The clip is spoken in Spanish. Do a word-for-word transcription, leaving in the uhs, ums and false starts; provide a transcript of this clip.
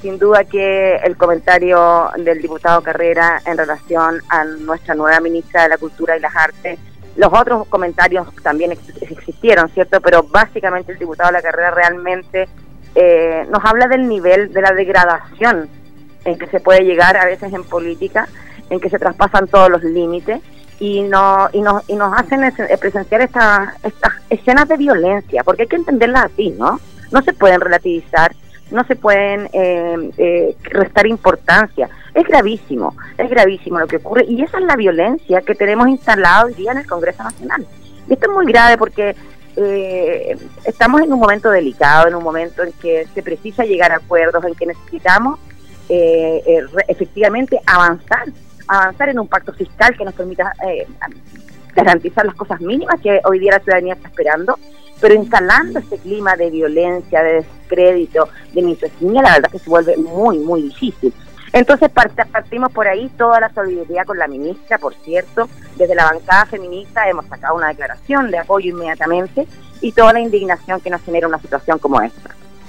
sin duda que el comentario del diputado Carrera en relación a nuestra nueva ministra de la Cultura y las Artes, los otros comentarios también ex existieron, ¿cierto? Pero básicamente el diputado de la Carrera realmente eh, nos habla del nivel de la degradación en que se puede llegar a veces en política, en que se traspasan todos los límites y, no, y, nos, y nos hacen presenciar estas estas escenas de violencia, porque hay que entenderlas así, ¿no? No se pueden relativizar, no se pueden eh, eh, restar importancia. Es gravísimo, es gravísimo lo que ocurre, y esa es la violencia que tenemos instalada hoy día en el Congreso Nacional. Y esto es muy grave porque eh, estamos en un momento delicado, en un momento en que se precisa llegar a acuerdos, en que necesitamos eh, eh, efectivamente avanzar, avanzar en un pacto fiscal que nos permita eh, garantizar las cosas mínimas que hoy día la ciudadanía está esperando, pero instalando este clima de violencia, de descrédito, de misoginia, la verdad que se vuelve muy, muy difícil. Entonces part partimos por ahí, toda la solidaridad con la ministra, por cierto, desde la bancada feminista hemos sacado una declaración de apoyo inmediatamente y toda la indignación que nos genera una situación como esta.